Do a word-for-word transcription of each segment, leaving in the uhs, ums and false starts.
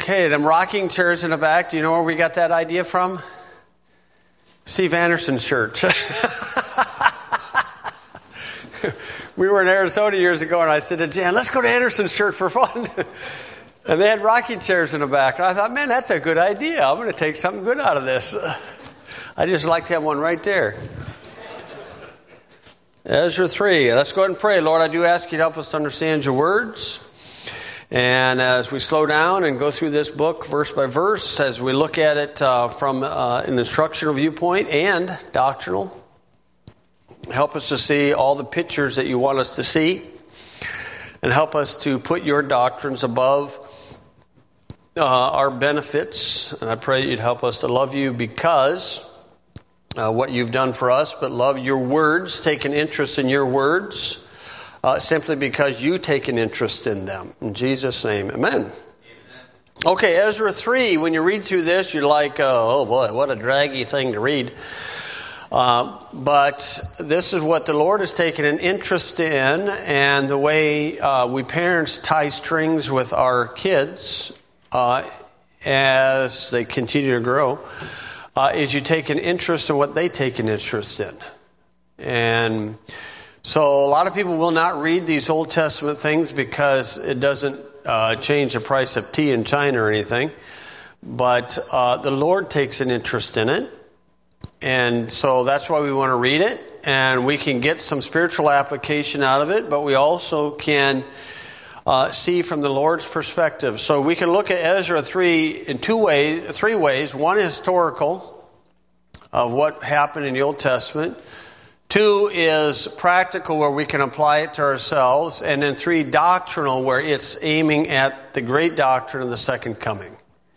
Okay, them rocking chairs in the back. Do you know where we got that idea from? Steve Anderson's church. We were in Arizona years ago, and I said to Jan, let's go to Anderson's church for fun. And they had rocking chairs in the back. And I thought, man, that's a good idea. I'm going to take something good out of this. I just like to have one right there. Ezra three. Let's go ahead and pray. Lord, I do ask you to help us to understand your words. And as we slow down and go through this book verse by verse, as we look at it uh, from uh, an instructional viewpoint and doctrinal, help us to see all the pictures that you want us to see, and help us to put your doctrines above uh, our benefits. And I pray you'd help us to love you because uh, what you've done for us, but love your words, take an interest in your words, uh, simply because you take an interest in them. In Jesus' name, amen. Amen. Okay, Ezra three, when you read through this, you're like, oh, oh boy, what a draggy thing to read. Uh, but this is what the Lord has taken an interest in, and the way uh, we parents tie strings with our kids uh, as they continue to grow uh, is you take an interest in what they take an interest in. And so a lot of people will not read these Old Testament things because it doesn't uh, change the price of tea in China or anything. But uh, the Lord takes an interest in it. And so that's why we want to read it, and we can get some spiritual application out of it, but we also can uh, see from the Lord's perspective. So we can look at Ezra three in two ways, three ways. One, historical of what happened in the Old Testament. Two is practical, where we can apply it to ourselves. And then three, doctrinal, where it's aiming at the great doctrine of the second coming.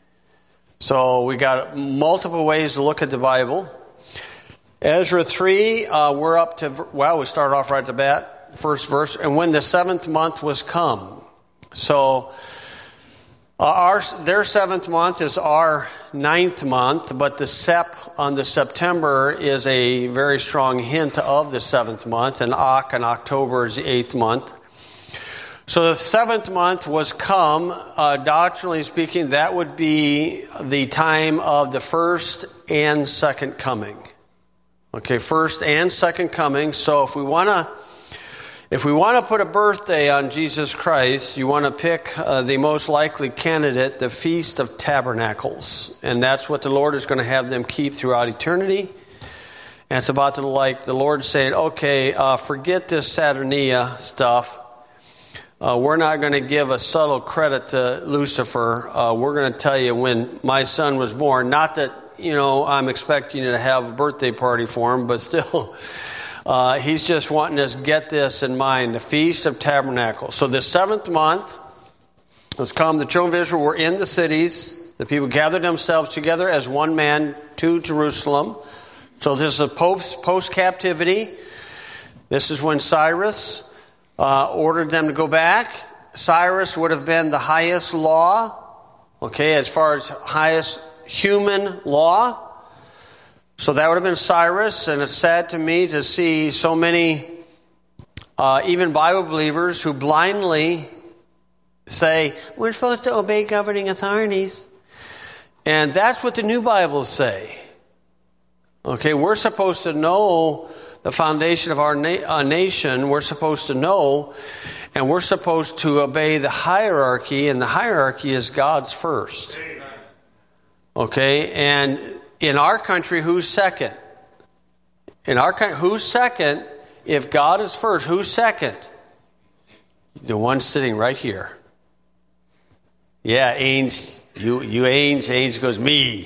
So we got multiple ways to look at the Bible. Ezra three, uh, we're up to, well, we start off right at the bat, first verse. And when the seventh month was come. So uh, our their seventh month is our ninth month, but the sep on the September is a very strong hint of the seventh month, and Ak and October is the eighth month. So the seventh month was come, uh, doctrinally speaking, that would be the time of the first and second coming. Okay, first and second coming. So if we want to, if we want to put a birthday on Jesus Christ, you want to pick uh, the most likely candidate, the Feast of Tabernacles, and that's what the Lord is going to have them keep throughout eternity. And it's about to like the Lord saying, okay, uh, forget this Saturnalia stuff. Uh, we're not going to give a subtle credit to Lucifer. Uh, we're going to tell you when my son was born. Not that, you know, I'm expecting you to have a birthday party for him, but still, uh, he's just wanting us to get this in mind, the Feast of Tabernacles. So the seventh month has come. The children of Israel were in the cities. The people gathered themselves together as one man to Jerusalem. So this is post, post-captivity. This is when Cyrus Uh, ordered them to go back. Cyrus would have been the highest law, okay, as far as highest human law. So that would have been Cyrus, and it's sad to me to see so many, uh, even Bible believers, who blindly say, we're supposed to obey governing authorities. And that's what the new Bibles say. Okay, we're supposed to know the foundation of our na- uh, nation. We're supposed to know, and we're supposed to obey the hierarchy, and the hierarchy is God's first. Okay, and in our country, who's second? In our country, who's second? If God is first, who's second? The one sitting right here. Yeah, Ains, you, you Ains, Ains goes, me.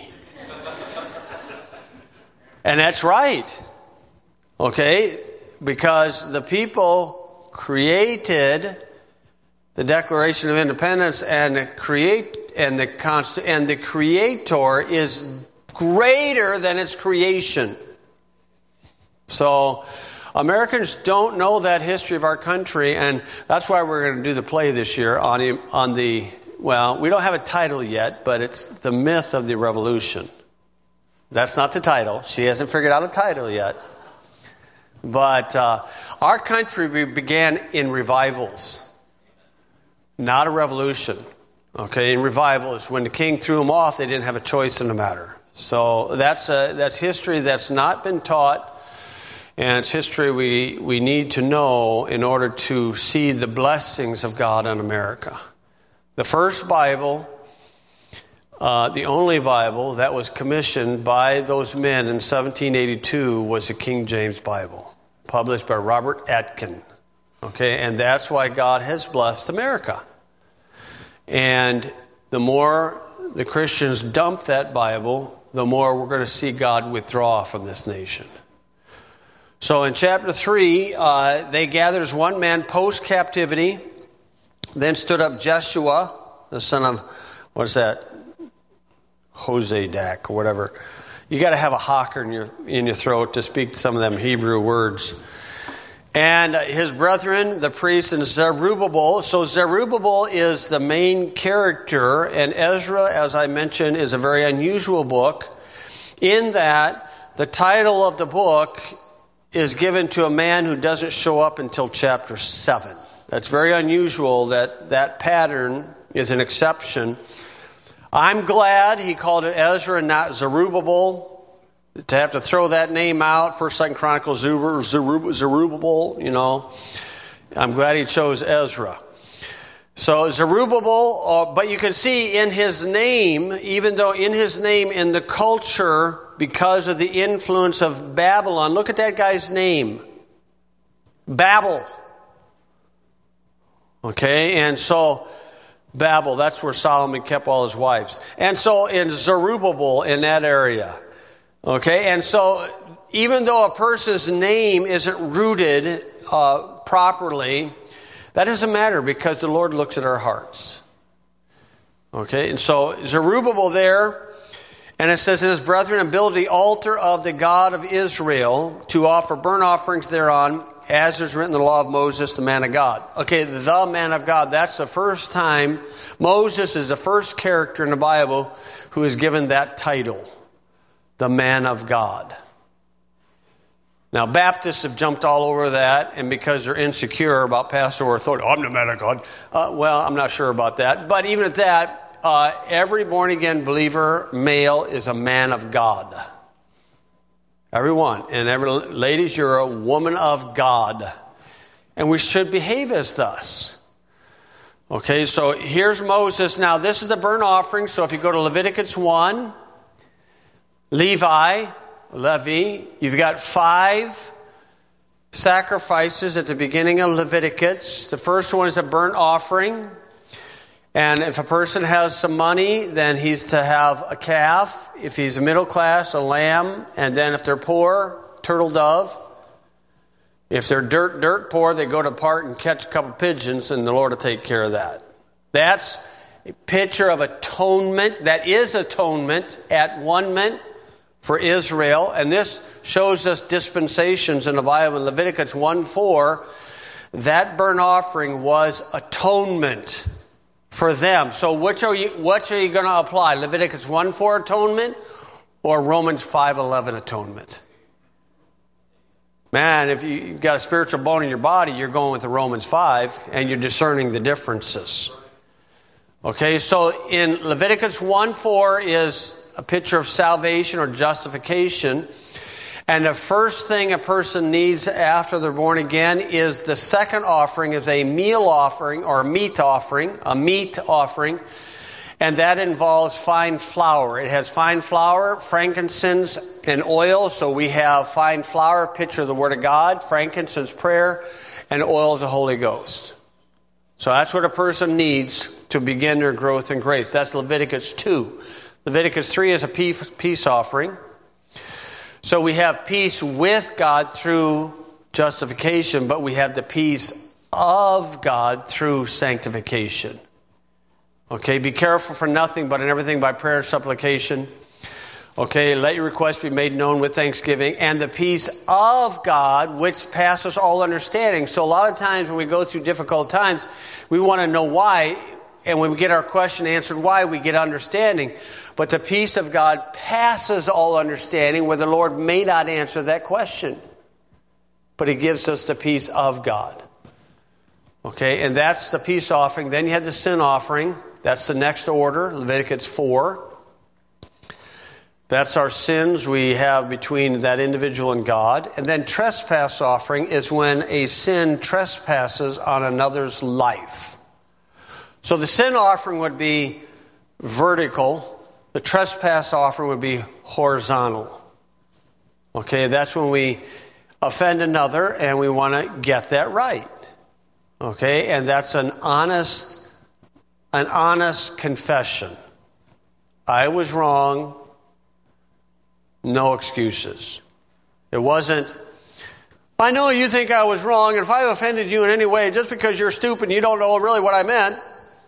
And that's right. Okay, because the people created the Declaration of Independence, and the create and the const, and the Creator is greater than its creation. So Americans don't know that history of our country, and that's why we're going to do the play this year on the, on the well, we don't have a title yet, but it's the myth of the revolution. That's not the title. She hasn't figured out a title yet. But uh, our country began in revivals, not a revolution. Okay, in revivals, when the king threw them off, they didn't have a choice in the matter. So that's a, that's history that's not been taught, and it's history we, we need to know in order to see the blessings of God on America. The first Bible, uh, the only Bible that was commissioned by those men in seventeen eighty-two was the King James Bible, published by Robert Aitken. Okay, and that's why God has blessed America. And the more the Christians dump that Bible, the more we're going to see God withdraw from this nation. So in chapter three, uh, they gathered as one man post-captivity. Then stood up Jeshua, the son of, what is that? Hosedak or whatever. You got to have a hawker in your in your throat to speak some of them Hebrew words. And his brethren, the priests, and Zerubbabel. So Zerubbabel is the main character, and Ezra, as I mentioned, is a very unusual book in that the title of the book is given to a man who doesn't show up until chapter seven. That's very unusual that that pattern is an exception. I'm glad he called it Ezra and not Zerubbabel. To have to throw that name out, First, Second Chronicles, Zerubbabel, you know. I'm glad he chose Ezra. So Zerubbabel, uh, but you can see in his name, even though in his name, in the culture, because of the influence of Babylon, look at that guy's name. Babel. Okay, and so Babel, that's where Solomon kept all his wives. And so in Zerubbabel, in that area. Okay, and so even though a person's name isn't rooted uh, properly, that doesn't matter because the Lord looks at our hearts. Okay, and so Zerubbabel there, and it says, his brethren, and build the altar of the God of Israel to offer burnt offerings thereon, as is written in the law of Moses, the man of God. Okay, the man of God, that's the first time. Moses is the first character in the Bible who is given that title. The man of God. Now, Baptists have jumped all over that, and because they're insecure about pastoral authority, I'm the man of God. Uh, well, I'm not sure about that. But even at that, uh, every born-again believer, male, is a man of God. Everyone. And every ladies, you're a woman of God. And we should behave as thus. Okay, so here's Moses. Now, this is the burnt offering. So if you go to Leviticus one, Levi, Levi, you've got five sacrifices at the beginning of Leviticus. The first one is a burnt offering. And if a person has some money, then he's to have a calf. If he's a middle class, a lamb. And then if they're poor, turtle dove. If they're dirt, dirt poor, they go to part and catch a couple pigeons, and the Lord will take care of that. That's a picture of atonement. That is atonement, at-one-ment for Israel. And this shows us dispensations in the Bible. In Leviticus one four, that burnt offering was atonement for them. So which are you, what are you going to apply? Leviticus one four atonement or Romans five eleven atonement? Man, if you've got a spiritual bone in your body, you're going with the Romans five, and you're discerning the differences. Okay, so in Leviticus one four is a picture of salvation or justification. And the first thing a person needs after they're born again is the second offering is a meal offering or a meat offering, a meat offering. And that involves fine flour. It has fine flour, frankincense, and oil. So we have fine flour, picture of the Word of God, frankincense, prayer, and oil is the Holy Ghost. So that's what a person needs to begin their growth in grace. That's Leviticus two. Leviticus three is a peace offering. So we have peace with God through justification, but we have the peace of God through sanctification. Okay, be careful for nothing, but in everything by prayer and supplication. Okay, let your requests be made known with thanksgiving. And the peace of God, which passes all understanding. So a lot of times when we go through difficult times, we want to know why. And when we get our question answered why, we get understanding. But the peace of God passes all understanding, where the Lord may not answer that question. But He gives us the peace of God. Okay, and that's the peace offering. Then you have the sin offering. That's the next order, Leviticus four. That's our sins we have between that individual and God. And then trespass offering is when a sin trespasses on another's life. So the sin offering would be vertical. The trespass offering would be horizontal. Okay, that's when we offend another and we want to get that right. Okay, and that's an honest, an honest confession. I was wrong. No excuses. It wasn't, I know you think I was wrong, and if I've offended you in any way, just because you're stupid and you don't know really what I meant.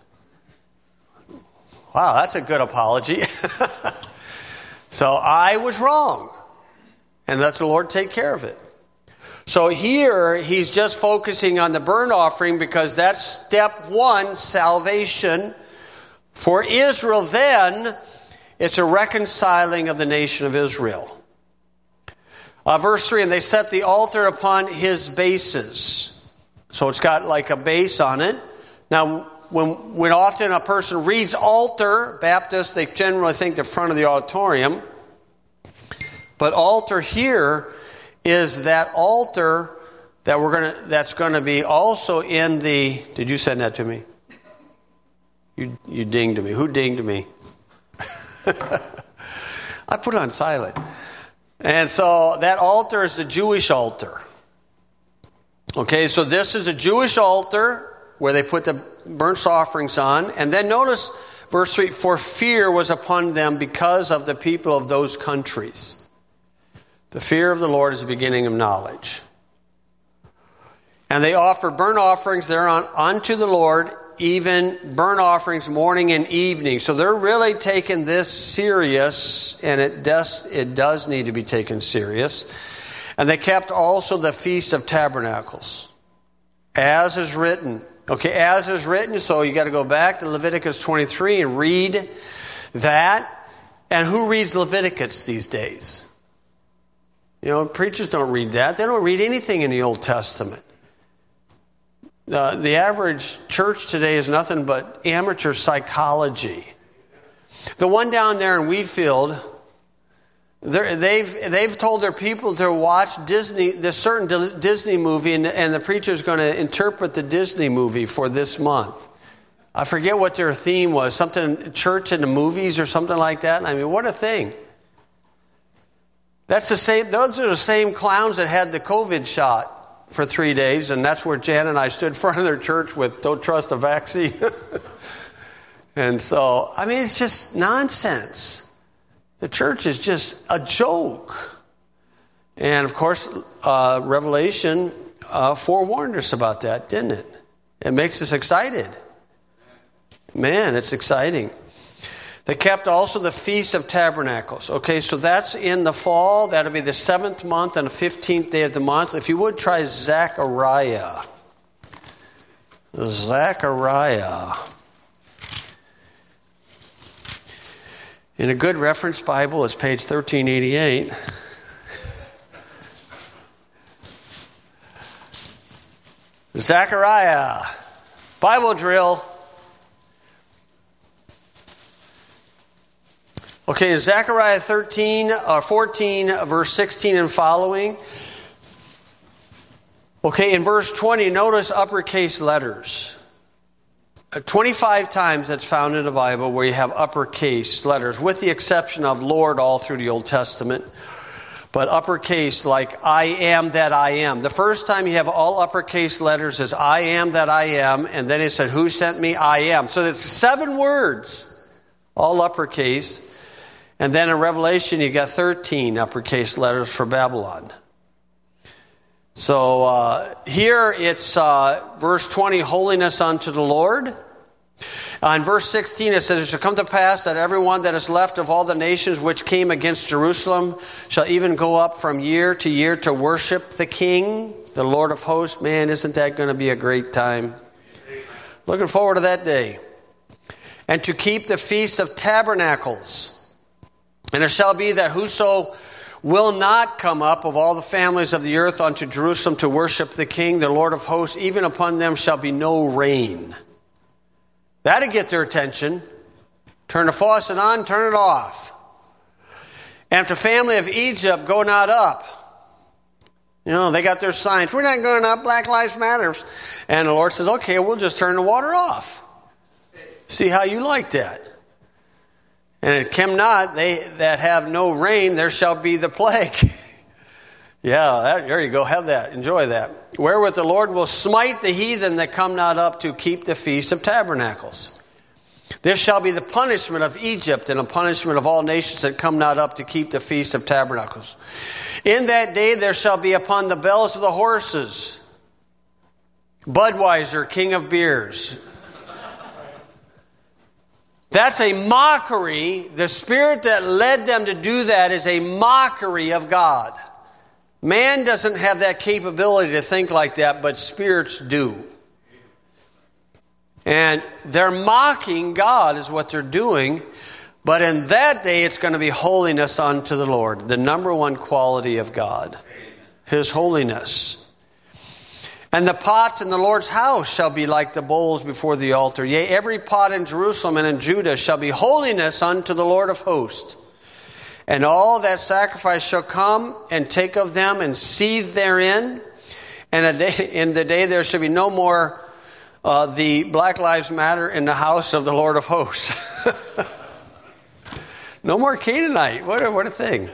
Wow, that's a good apology. So I was wrong. And let the Lord take care of it. So here, he's just focusing on the burnt offering because that's step one, salvation. For Israel then, it's a reconciling of the nation of Israel. Uh, verse three, and they set the altar upon his bases. So it's got like a base on it. Now, when, when often a person reads altar, Baptists, they generally think the front of the auditorium. But altar here is that altar that we're gonna that's gonna be also in the, did you send that to me? You you dinged me. Who dinged me? I put it on silent. And so that altar is the Jewish altar. Okay, so this is a Jewish altar where they put the burnt offerings on. And then notice verse three, for fear was upon them because of the people of those countries. The fear of the Lord is the beginning of knowledge. And they offered burnt offerings thereon unto the Lord, even burnt offerings morning and evening. So they're really taking this serious, and it does, it does need to be taken serious. And they kept also the Feast of Tabernacles, as is written. Okay, as is written, so you got to go back to Leviticus twenty-three and read that. And who reads Leviticus these days? You know, preachers don't read that. They don't read anything in the Old Testament. Uh, the average church today is nothing but amateur psychology. The one down there in Wheatfield, they've they've told their people to watch Disney, this certain Disney movie, and, and the preacher's going to interpret the Disney movie for this month. I forget what their theme was, something church in the movies or something like that. I mean, what a thing! That's the same. Those are the same clowns that had the COVID shot for three days, and that's where Jan and I stood in front of their church with "Don't trust a vaccine." And so, I mean, it's just nonsense. The church is just a joke. And of course, uh, Revelation uh, forewarned us about that, didn't it? It makes us excited. Man, it's exciting. They kept also the Feast of Tabernacles. Okay, so that's in the fall. That'll be the seventh month and the fifteenth day of the month. If you would, try Zechariah. Zechariah. In a good reference Bible, it's page thirteen eighty-eight. Zechariah. Bible drill. Okay, Zechariah thirteen, or fourteen, verse sixteen and following. Okay, in verse twenty, notice uppercase letters. twenty-five times that's found in the Bible where you have uppercase letters, with the exception of Lord all through the Old Testament. But uppercase, like I am that I am. The first time you have all uppercase letters is I am that I am, and then it said, who sent me? I am. So it's seven words, all uppercase. And then in Revelation, you got thirteen uppercase letters for Babylon. So uh, here it's uh, verse twenty, holiness unto the Lord. Uh, in verse sixteen, it says, it shall come to pass that everyone that is left of all the nations which came against Jerusalem shall even go up from year to year to worship the King, the Lord of hosts. Man, isn't that going to be a great time? Looking forward to that day. And to keep the Feast of Tabernacles. And it shall be that whoso will not come up of all the families of the earth unto Jerusalem to worship the King, the Lord of hosts, even upon them shall be no rain. That'd get their attention. Turn the faucet on, turn it off. And if the family of Egypt go not up, you know, they got their signs. We're not going up, Black Lives Matter. And the Lord says, okay, we'll just turn the water off. See how you like that. And it came not, they that have no rain, there shall be the plague. Yeah, that, there you go. Have that. Enjoy that. Wherewith the Lord will smite the heathen that come not up to keep the Feast of Tabernacles. This shall be the punishment of Egypt and a punishment of all nations that come not up to keep the Feast of Tabernacles. In that day there shall be upon the bells of the horses Budweiser, king of beers. That's a mockery. The spirit that led them to do that is a mockery of God. Man doesn't have that capability to think like that, but spirits do. And they're mocking God is what they're doing. But in that day, it's going to be holiness unto the Lord. The number one quality of God. His holiness. And the pots in the Lord's house shall be like the bowls before the altar. Yea, every pot in Jerusalem and in Judah shall be holiness unto the Lord of hosts. And all that sacrifice shall come and take of them and seethe therein. And a day, in the day there shall be no more uh, the Black Lives Matter in the house of the Lord of hosts. No more Canaanite. What a, what a thing.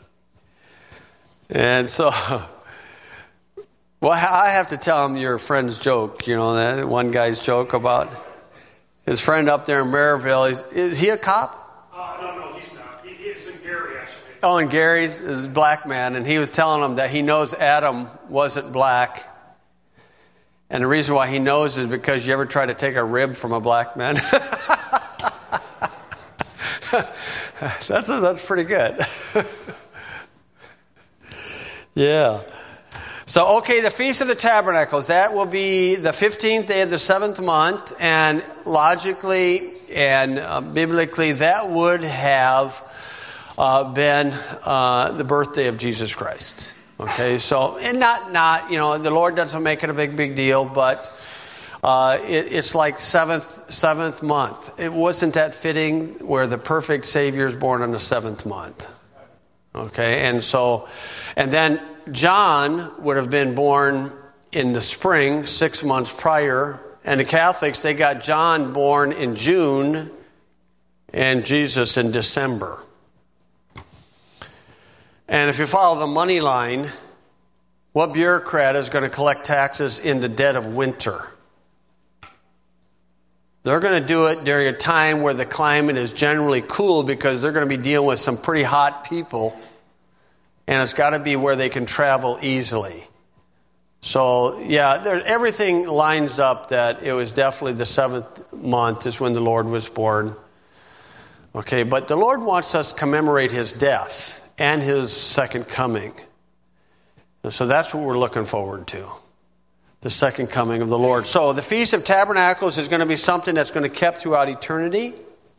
And so, well, I have to tell him your friend's joke. You know, that one guy's joke about his friend up there in Maryville. Is, is he a cop? Uh, no, no, he's not. He, he's in Gary, actually. Oh, and Gary's is a black man, and he was telling him that he knows Adam wasn't black. And the reason why he knows is because you ever try to take a rib from a black man? that's, that's pretty good. Yeah. So, okay, the Feast of the Tabernacles, that will be the fifteenth day of the seventh month, and logically and uh, biblically, that would have uh, been uh, the birthday of Jesus Christ. Okay, so, and not, not, you know, the Lord doesn't make it a big, big deal, but uh, it, it's like seventh, seventh month. It wasn't that fitting where the perfect Savior is born on the seventh month. Okay, and so, and then John would have been born in the spring, six months prior, and the Catholics, they got John born in June and Jesus in December. And if you follow the money line, what bureaucrat is going to collect taxes in the dead of winter? They're going to do it during a time where the climate is generally cool because they're going to be dealing with some pretty hot people. And it's got to be where they can travel easily. So, yeah, there, everything lines up that it was definitely the seventh month is when the Lord was born. Okay, but the Lord wants us to commemorate His death and His second coming. And so that's what we're looking forward to. The second coming of the Lord. So the Feast of Tabernacles is going to be something that's going to be kept throughout eternity.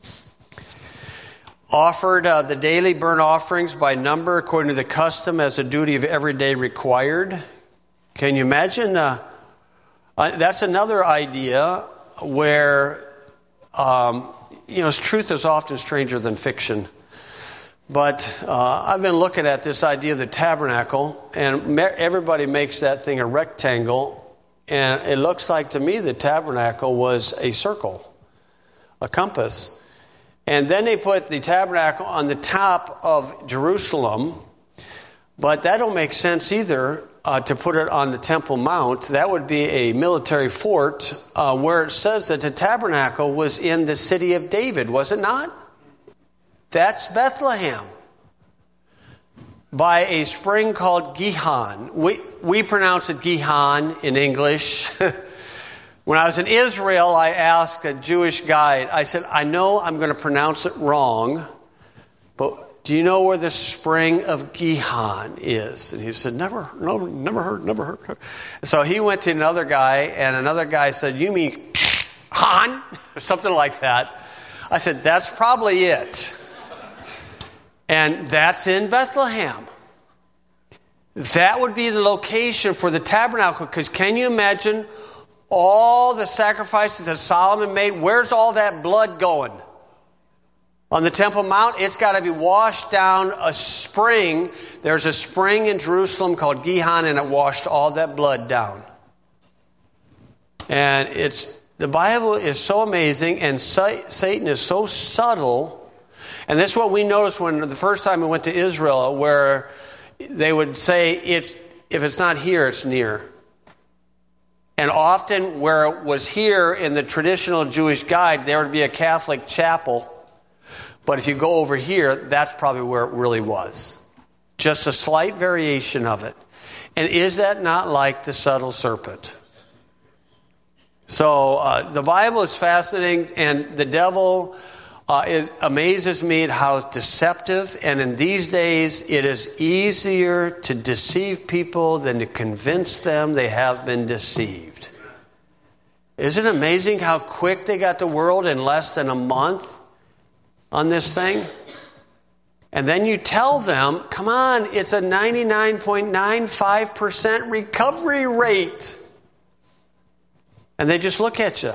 Offered uh, the daily burnt offerings by number according to the custom as the duty of every day required. Can you imagine? Uh, uh, that's another idea where, um, you know, truth is often stranger than fiction. But uh, I've been looking at this idea of the tabernacle, and everybody makes that thing a rectangle. And it looks like to me the tabernacle was a circle, a compass. And then they put the tabernacle on the top of Jerusalem. But that don't make sense either uh, to put it on the Temple Mount. That would be a military fort uh, where it says that the tabernacle was in the city of David, was it not? That's Bethlehem. By a spring called Gihon. We, we pronounce it Gihon in English. When I was in Israel, I asked a Jewish guide, I said, I know I'm going to pronounce it wrong, but do you know where the spring of Gihon is? And he said, never, no, never heard, never heard. So he went to another guy, and another guy said, you mean Han? Or something like that. I said, that's probably it. And that's in Bethlehem. That would be the location for the tabernacle, because can you imagine all the sacrifices that Solomon made, where's all that blood going? On the Temple Mount, it's got to be washed down a spring. There's a spring in Jerusalem called Gihon, and it washed all that blood down. And it's the Bible is so amazing, and Satan is so subtle. And this is what we noticed when the first time we went to Israel, where they would say, "It's if it's not here, it's near." And often where it was here in the traditional Jewish guide, there would be a Catholic chapel. But if you go over here, that's probably where it really was. Just a slight variation of it. And is that not like the subtle serpent? So uh, the Bible is fascinating, and the devil uh, is, amazes me at how deceptive. And in these days, it is easier to deceive people than to convince them they have been deceived. Isn't it amazing how quick they got the world in less than a month on this thing? And then you tell them, come on, it's a ninety-nine point nine five percent recovery rate. And they just look at you.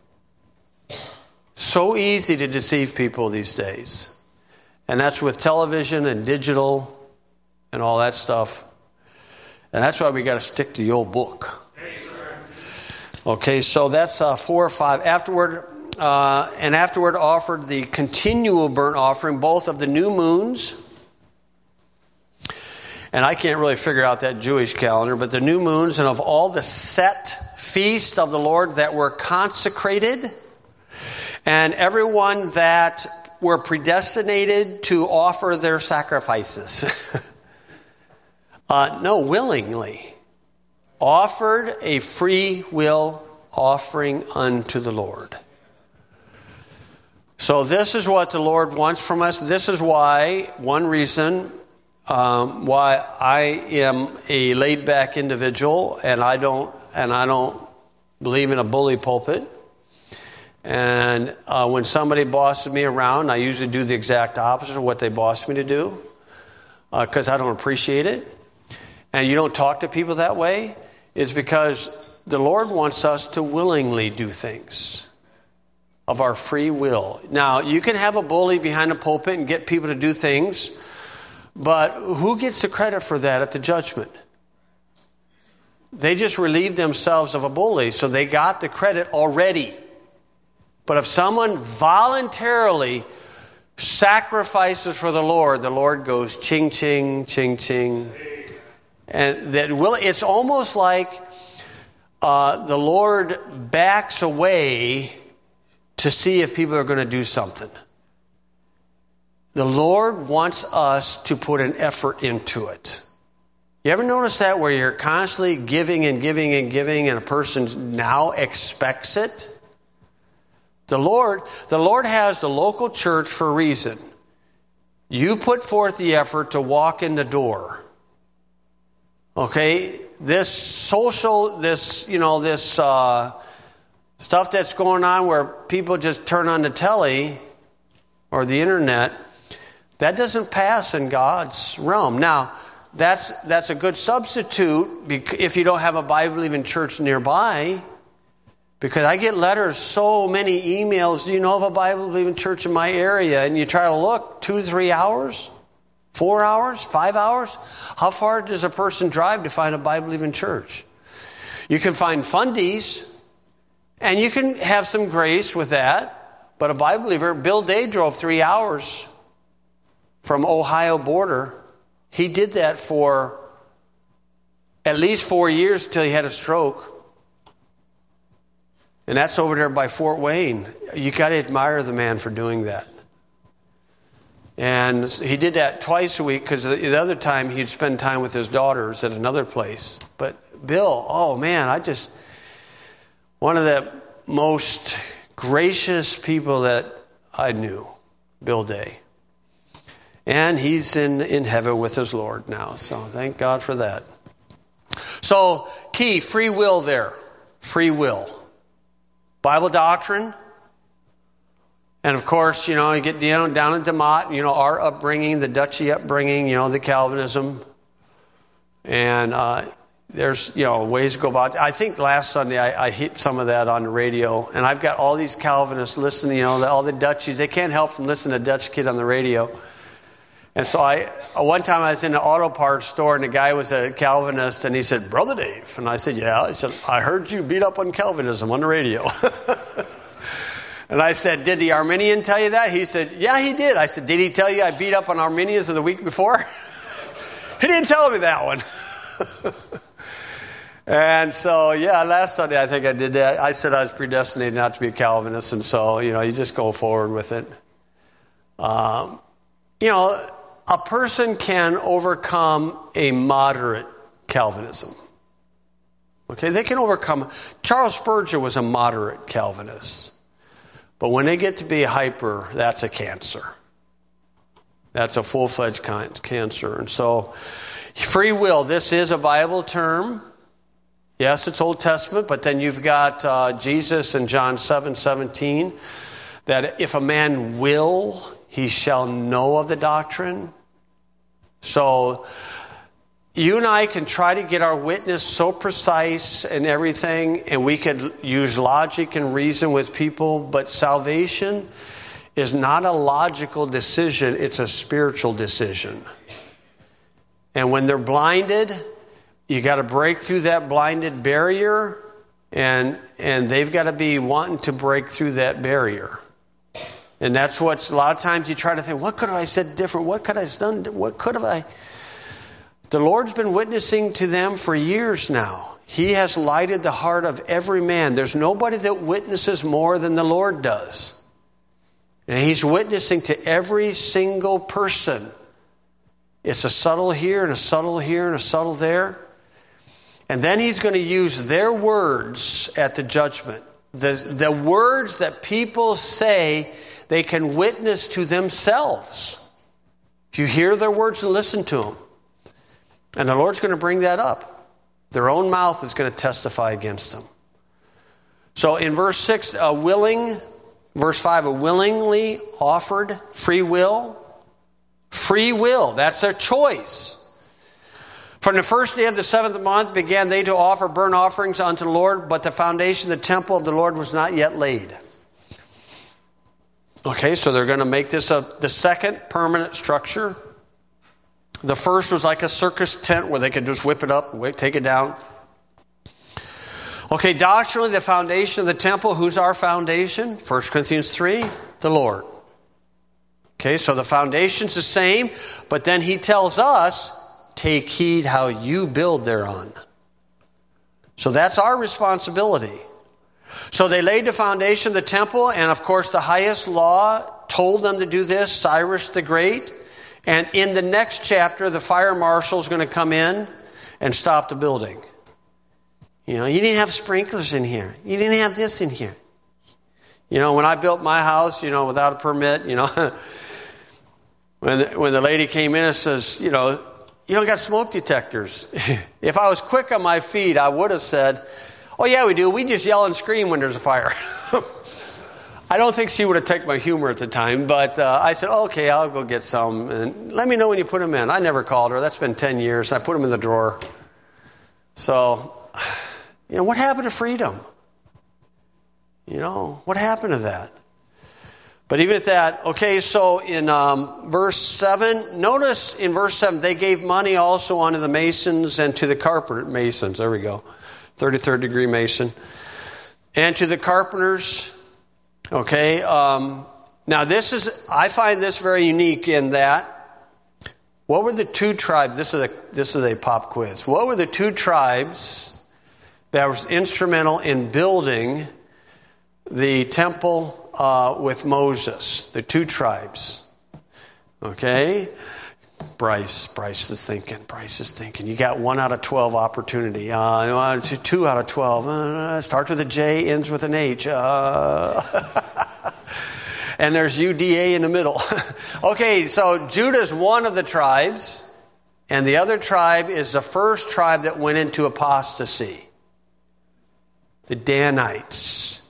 So easy to deceive people these days. And that's with television and digital and all that stuff. And that's why we got to stick to the old book. Okay, so that's uh, four or five. Afterward, uh, and afterward offered the continual burnt offering, both of the new moons. And I can't really figure out that Jewish calendar, but the new moons and of all the set feasts of the Lord that were consecrated, and everyone that were predestinated to offer their sacrifices. uh, no, willingly. Offered a free will offering unto the Lord. So this is what the Lord wants from us. This is why, one reason um, why I am a laid-back individual, and I don't and I don't believe in a bully pulpit. And uh, when somebody bosses me around, I usually do the exact opposite of what they boss me to do, because uh, I don't appreciate it. And you don't talk to people that way, is because the Lord wants us to willingly do things of our free will. Now, you can have a bully behind a pulpit and get people to do things, but who gets the credit for that at the judgment? They just relieved themselves of a bully, so they got the credit already. But if someone voluntarily sacrifices for the Lord, the Lord goes ching, ching, ching, ching. And that will, it's almost like uh, the Lord backs away to see if people are going to do something. The Lord wants us to put an effort into it. You ever notice that, where you're constantly giving and giving and giving, and a person now expects it? The Lord, the Lord has the local church for a reason. You put forth the effort to walk in the door. Okay, this social, this, you know, this uh, stuff that's going on where people just turn on the telly or the internet, that doesn't pass in God's realm. Now, that's that's a good substitute if you don't have a Bible-believing church nearby. Because I get letters, so many emails, do you know of a Bible-believing church in my area? And you try to look, two, three hours, four hours, five hours. How far does a person drive to find a Bible-believing church? You can find fundies, and you can have some grace with that. But a Bible believer, Bill Day drove three hours from Ohio border. He did that for at least four years until he had a stroke. And that's over there by Fort Wayne. You got to admire the man for doing that. And he did that twice a week, because the other time he'd spend time with his daughters at another place. But Bill, oh man, I just, one of the most gracious people that I knew, Bill Day. And he's in, in heaven with his Lord now. So thank God for that. So key, free will there. Free will. Bible doctrine. And of course, you know, you get down, down in DeMott, you know, our upbringing, the Dutchy upbringing, you know, the Calvinism. And uh, there's, you know, ways to go about it. I think last Sunday I, I hit some of that on the radio, and I've got all these Calvinists listening, you know, all the Dutchies. They can't help from listening to Dutch Kid on the radio. And so I, one time I was in an auto parts store, and the guy was a Calvinist, and he said, "Brother Dave." And I said, "Yeah." He said, "I heard you beat up on Calvinism on the radio." And I said, "Did the Arminian tell you that?" He said, "Yeah, he did." I said, "Did he tell you I beat up on Arminians the week before?" He didn't tell me that one. And so, yeah, last Sunday I think I did that. I said I was predestinated not to be a Calvinist, and so, you know, you just go forward with it. Um, you know, a person can overcome a moderate Calvinism. Okay, they can overcome. Charles Spurgeon was a moderate Calvinist. But when they get to be hyper, that's a cancer. That's a full-fledged cancer. And so, free will, this is a Bible term. Yes, it's Old Testament, but then you've got uh, Jesus in John seven seventeen, that if a man will, he shall know of the doctrine. So, you and I can try to get our witness so precise and everything, and we could use logic and reason with people, but salvation is not a logical decision, it's a spiritual decision. And when they're blinded, you got to break through that blinded barrier, and and they've got to be wanting to break through that barrier. And that's what, a lot of times you try to think, what could have I said different? What could I have done? What could have I... The Lord's been witnessing to them for years now. He has lighted the heart of every man. There's nobody that witnesses more than the Lord does. And He's witnessing to every single person. It's a subtle here and a subtle here and a subtle there. And then He's going to use their words at the judgment. The, the words that people say they can witness to themselves. Do you hear their words and listen to them? And the Lord's going to bring that up. Their own mouth is going to testify against them. So in verse six, a willing, verse five, a willingly offered free will. Free will, that's a choice. From the first day of the seventh month began they to offer burnt offerings unto the Lord, but the foundation of the temple of the Lord was not yet laid. Okay, so they're going to make this a, the second permanent structure. The first was like a circus tent where they could just whip it up, take it down. Okay, doctrinally, the foundation of the temple, who's our foundation? First Corinthians three, the Lord. Okay, so the foundation's the same, but then he tells us, take heed how you build thereon. So that's our responsibility. So they laid the foundation of the temple, and of course the highest law told them to do this, Cyrus the Great. And in the next chapter, the fire marshal is going to come in and stop the building. You know, you didn't have sprinklers in here. You didn't have this in here. You know, when I built my house, you know, without a permit, you know, when the, when the lady came in and says, you know, you don't got smoke detectors. If I was quick on my feet, I would have said, oh yeah, we do. We just yell and scream when there's a fire. I don't think she would have taken my humor at the time, but uh, I said, okay, I'll go get some. And let me know when you put them in. I never called her. That's been ten years. And I put them in the drawer. So, you know, what happened to freedom? You know, what happened to that? But even at that, okay, so in um, verse seven, notice in verse seven, they gave money also unto the masons and to the carpenter masons. There we go. thirty-third degree mason. And to the carpenters. Okay, um, now this is, I find this very unique in that, what were the two tribes, this is a, this is a pop quiz, what were the two tribes that was instrumental in building the temple uh, with Moses? The two tribes. Okay, Bryce, Bryce is thinking, Bryce is thinking, you got one out of twelve opportunity, uh, two out of twelve, uh, starts with a J, ends with an H, uh, and there's U D A in the middle. Okay, so Judah's one of the tribes, and the other tribe is the first tribe that went into apostasy, the Danites.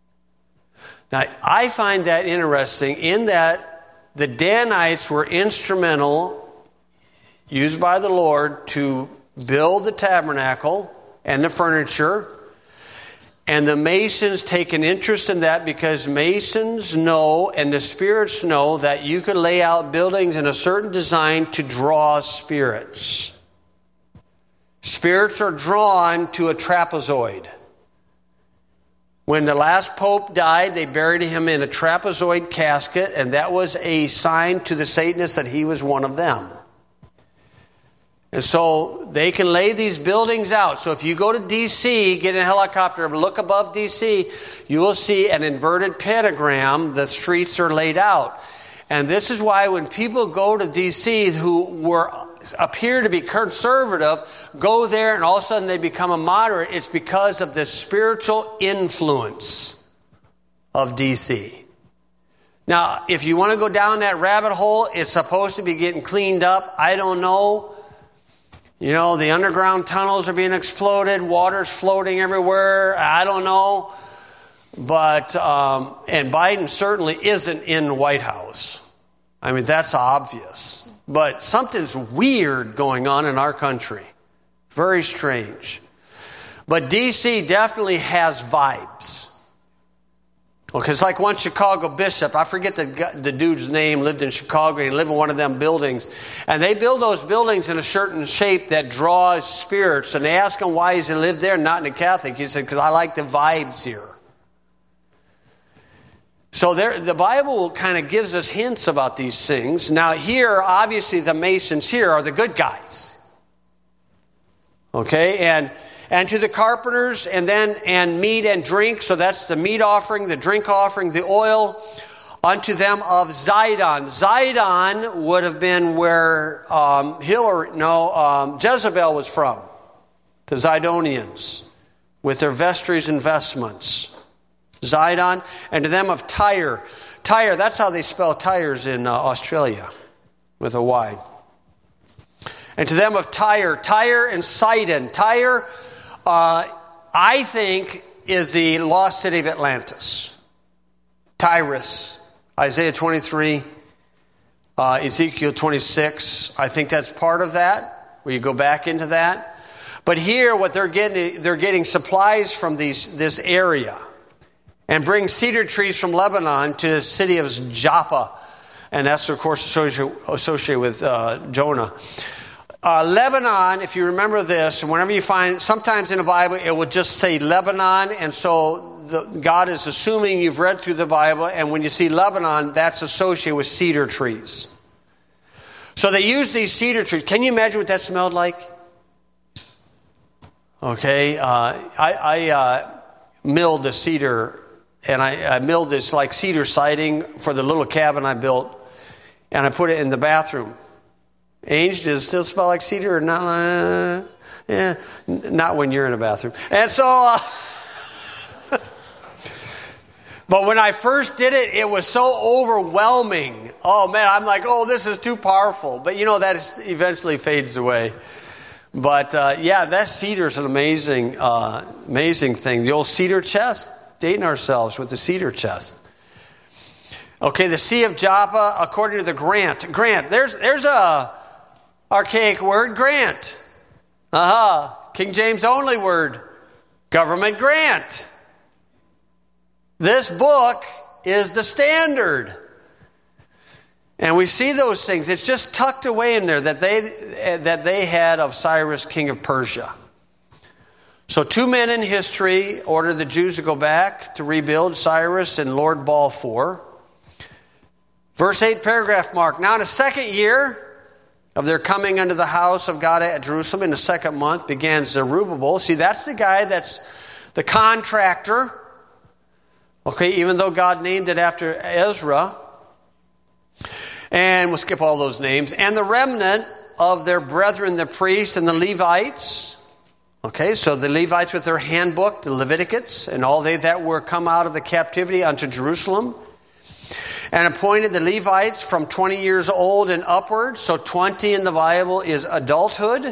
Now, I find that interesting in that the Danites were instrumental, used by the Lord, to build the tabernacle and the furniture. And the Masons take an interest in that because Masons know and the spirits know that you can lay out buildings in a certain design to draw spirits. Spirits are drawn to a trapezoid. When the last pope died, they buried him in a trapezoid casket, and that was a sign to the Satanists that he was one of them. And so they can lay these buildings out. So if you go to D C, get in a helicopter, look above D C, you will see an inverted pentagram. The streets are laid out. And this is why when people go to D C who were appear to be conservative, go there and all of a sudden they become a moderate, it's because of the spiritual influence of D C. Now, if you want to go down that rabbit hole, it's supposed to be getting cleaned up. I don't know. You know, the underground tunnels are being exploded, water's floating everywhere. I don't know. But, um, and Biden certainly isn't in the White House. I mean, that's obvious. But something's weird going on in our country. Very strange. But D C definitely has vibes. Okay, it's like one Chicago bishop, I forget the, the dude's name, lived in Chicago, and he lived in one of them buildings. And they build those buildings in a certain shape that draws spirits. And they ask him why he lived there, not in a Catholic. He said, because I like the vibes here. So there, the Bible kind of gives us hints about these things. Now here, obviously the Masons here are the good guys. Okay, and... And to the carpenters, and then and meat and drink. So that's the meat offering, the drink offering, the oil. Unto them of Zidon. Zidon would have been where um, Hillary, no, um, Jezebel was from. The Zidonians, with their vestries and vestments. Zidon. And to them of Tyre. Tyre, that's how they spell tires in uh, Australia, with a Y. And to them of Tyre. Tyre and Sidon. Tyre... Uh, I think is the lost city of Atlantis. Tyrus, Isaiah twenty-three, uh, Ezekiel twenty-six. I think that's part of that, where you go back into that. But here, what they're getting, they're getting supplies from these this area, and bring cedar trees from Lebanon to the city of Joppa, and that's of course associated, associated with uh, Jonah. Uh, Lebanon, if you remember this, and whenever you find, sometimes in the Bible it will just say Lebanon, and so the, God is assuming you've read through the Bible, and when you see Lebanon, that's associated with cedar trees. So they use these cedar trees. Can you imagine what that smelled like? Okay, uh, I, I uh, milled the cedar, and I, I milled this like cedar siding for the little cabin I built, and I put it in the bathroom. Ange, does it still smell like cedar or not? Uh, yeah, not when you're in a bathroom. And so, uh, but when I first did it, it was so overwhelming. Oh man, I'm like, oh, this is too powerful. But you know, that is, eventually fades away. But uh, yeah, that cedar is an amazing, uh, amazing thing. The old cedar chest, dating ourselves with the cedar chest. Okay, the Sea of Joppa, according to the grant. Grant, there's there's a archaic word, grant. Aha, King James only word, government grant. This book is the standard. And we see those things. It's just tucked away in there that they that they had of Cyrus, king of Persia. So two men in history ordered the Jews to go back to rebuild, Cyrus and Lord Balfour. Verse eight, paragraph mark. Now in the second year of their coming unto the house of God at Jerusalem, in the second month, began Zerubbabel. See, that's the guy that's the contractor. Okay, even though God named it after Ezra. And we'll skip all those names. And the remnant of their brethren, the priests and the Levites. Okay, so the Levites with their handbook, the Leviticus, and all they that were come out of the captivity unto Jerusalem. And appointed the Levites from twenty years old and upward. So twenty in the Bible is adulthood.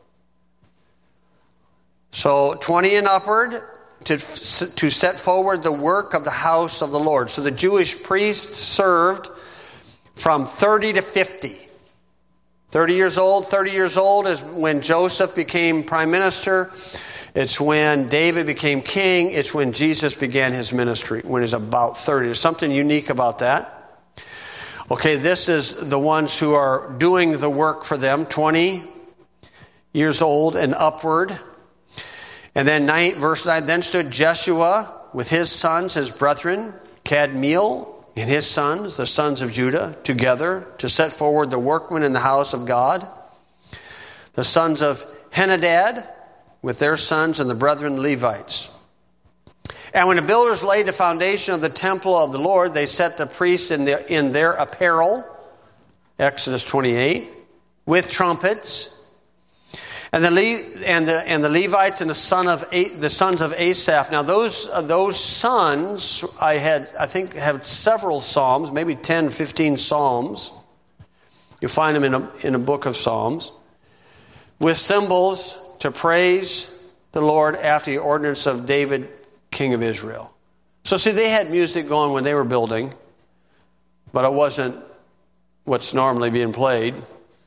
So twenty and upward to, to set forward the work of the house of the Lord. So the Jewish priests served from thirty to fifty. thirty years old. thirty years old is when Joseph became prime minister. It's when David became king. It's when Jesus began his ministry, when he's about thirty. There's something unique about that. Okay, this is the ones who are doing the work for them, twenty years old and upward. And then nine, verse nine, then stood Jeshua with his sons, his brethren, Kadmiel and his sons, the sons of Judah, together to set forward the workmen in the house of God. The sons of Henadad with their sons and the brethren Levites. And when the builders laid the foundation of the temple of the Lord, they set the priests in their, in their apparel, Exodus twenty-eight, with trumpets. And the Le- and the and the Levites and the son of A- the sons of Asaph. Now those uh, those sons, I had I think have several psalms, maybe ten, fifteen psalms. You find them in a in a book of Psalms, with cymbals to praise the Lord after the ordinance of David, king of Israel. So see, they had music going when they were building, but it wasn't what's normally being played.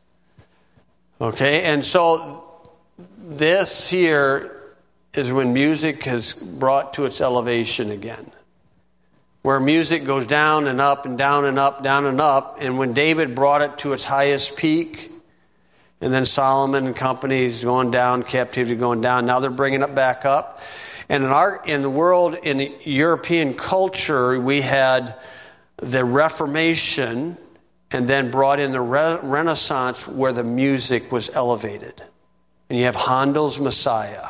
Okay, and so this here is when music has brought to its elevation again. Where music goes down and up and down and up, down and up. And when David brought it to its highest peak, and then Solomon and company is going down, captivity going down. Now they're bringing it back up. And in our in the world, in European culture, we had the Reformation and then brought in the Re- Renaissance where the music was elevated. And you have Handel's Messiah.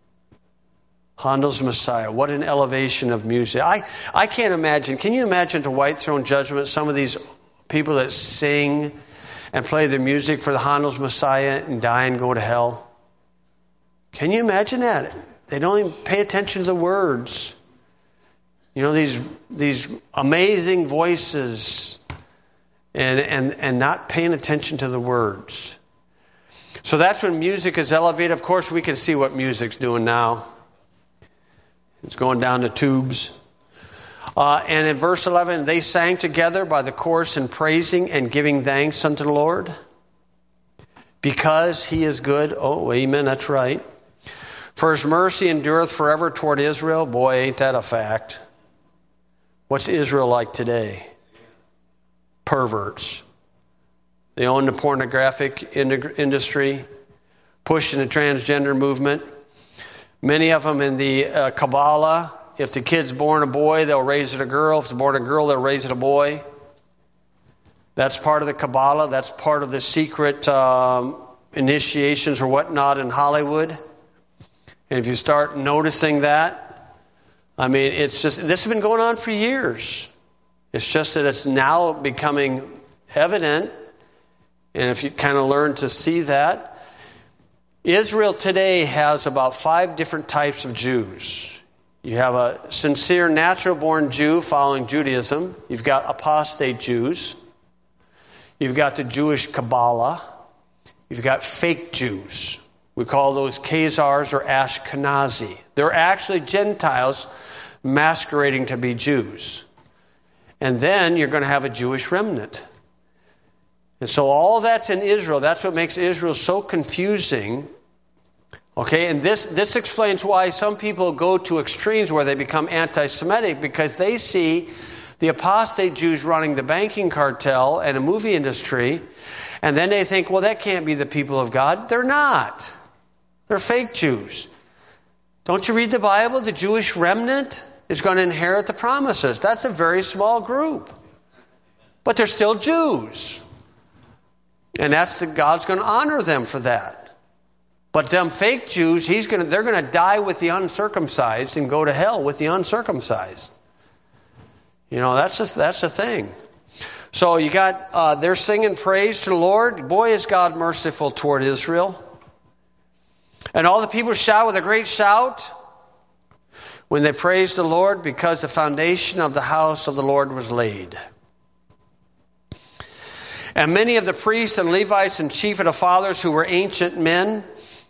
Handel's Messiah. What an elevation of music. I, I can't imagine. Can you imagine the White Throne Judgment, some of these people that sing and play the music for the Handel's Messiah and die and go to hell? Can you imagine that? They don't even pay attention to the words. You know, these these amazing voices and, and, and not paying attention to the words. So that's when music is elevated. Of course, we can see what music's doing now. It's going down the tubes. Uh, and in verse eleven, they sang together by the chorus in praising and giving thanks unto the Lord, because he is good. Oh, amen, that's right. For his mercy endureth forever toward Israel. Boy, ain't that a fact. What's Israel like today? Perverts. They own the pornographic industry, pushing the transgender movement. Many of them in the uh, Kabbalah. If the kid's born a boy, they'll raise it a girl. If it's born a girl, they'll raise it a boy. That's part of the Kabbalah. That's part of the secret um, initiations or whatnot in Hollywood. And if you start noticing that, I mean, it's just, this has been going on for years. It's just that it's now becoming evident. And if you kind of learn to see that, Israel today has about five different types of Jews. You have a sincere, natural-born Jew following Judaism. You've got apostate Jews. You've got the Jewish Kabbalah. You've got fake Jews. We call those Khazars or Ashkenazi. They're actually Gentiles masquerading to be Jews. And then you're going to have a Jewish remnant. And so all that's in Israel. That's what makes Israel so confusing. Okay, and this, this explains why some people go to extremes where they become anti-Semitic, because they see the apostate Jews running the banking cartel and a movie industry, and then they think, well, that can't be the people of God. They're not. They're fake Jews. Don't you read the Bible? The Jewish remnant is going to inherit the promises. That's a very small group. But they're still Jews. And that's the, God's going to honor them for that. But them fake Jews, he's going to, they're going to die with the uncircumcised and go to hell with the uncircumcised. You know, that's just, that's the thing. So you got, uh, they're singing praise to the Lord. Boy, is God merciful toward Israel. And all the people shout with a great shout when they praised the Lord, because the foundation of the house of the Lord was laid. And many of the priests and Levites and chief of the fathers, who were ancient men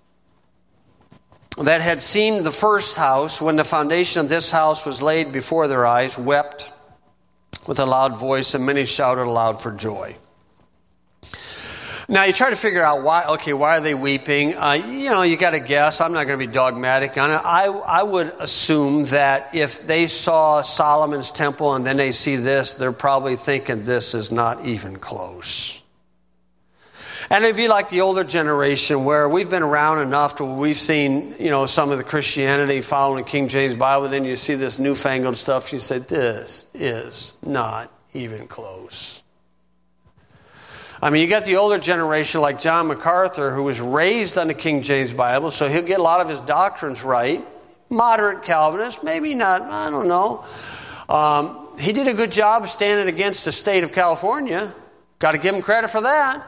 that had seen the first house when the foundation of this house was laid before their eyes, wept with a loud voice, and many shouted aloud for joy. Now, you try to figure out why, okay, why are they weeping? Uh, you know, you got to guess. I'm not going to be dogmatic on it. I, I would assume that if they saw Solomon's temple and then they see this, they're probably thinking this is not even close. And it'd be like the older generation where we've been around enough to where we've seen, you know, some of the Christianity following King James Bible, then you see this newfangled stuff, you say, this is not even close. I mean, you got the older generation like John MacArthur, who was raised on the King James Bible, so he'll get a lot of his doctrines right. Moderate Calvinist, maybe not, I don't know. Um, he did a good job standing against the state of California. Got to give him credit for that.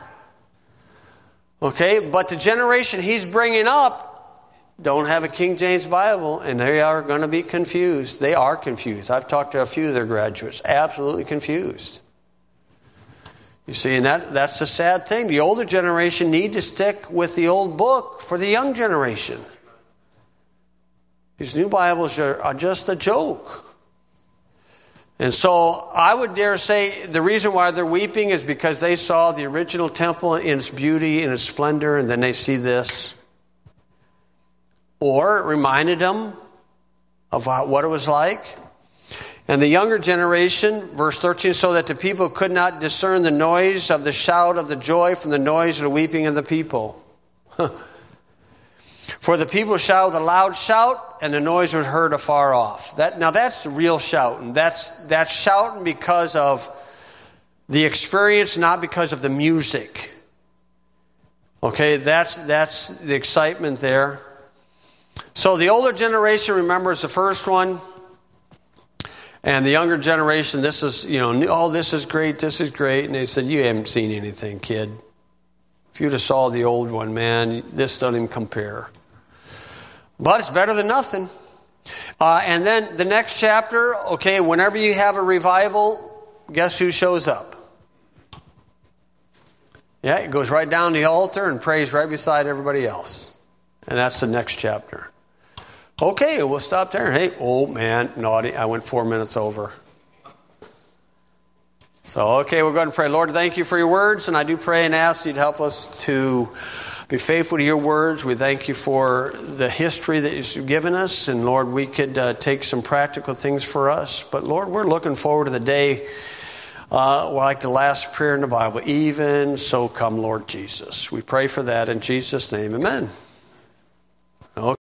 Okay, but the generation he's bringing up don't have a King James Bible, and they are going to be confused. They are confused. I've talked to a few of their graduates. Absolutely confused. You see, and that, that's the sad thing. The older generation need to stick with the old book for the young generation. These new Bibles are, are just a joke. And so I would dare say the reason why they're weeping is because they saw the original temple in its beauty and its splendor, and then they see this. Or it reminded them of what it was like. And the younger generation, verse thirteen, so that the people could not discern the noise of the shout of the joy from the noise of the weeping of the people. For the people shout with a loud shout, and the noise was heard afar off. That, now that's the real shouting. That's, that's shouting because of the experience, not because of the music. Okay, that's, that's the excitement there. So the older generation remembers the first one. And the younger generation, this is, you know, oh, this is great, this is great. And they said, you haven't seen anything, kid. If you'd have saw the old one, man, this doesn't even compare. But it's better than nothing. Uh, and then the next chapter, okay, whenever you have a revival, guess who shows up? Yeah, it goes right down the altar and prays right beside everybody else. And that's the next chapter. Okay, we'll stop there. Hey, oh man, naughty. I went four minutes over. So, okay, we're going to pray. Lord, thank you for your words, and I do pray and ask you to help us to be faithful to your words. We thank you for the history that you've given us, and Lord, we could uh, take some practical things for us. But Lord, we're looking forward to the day, uh, like the last prayer in the Bible, even so come, Lord Jesus. We pray for that in Jesus' name, amen. Okay.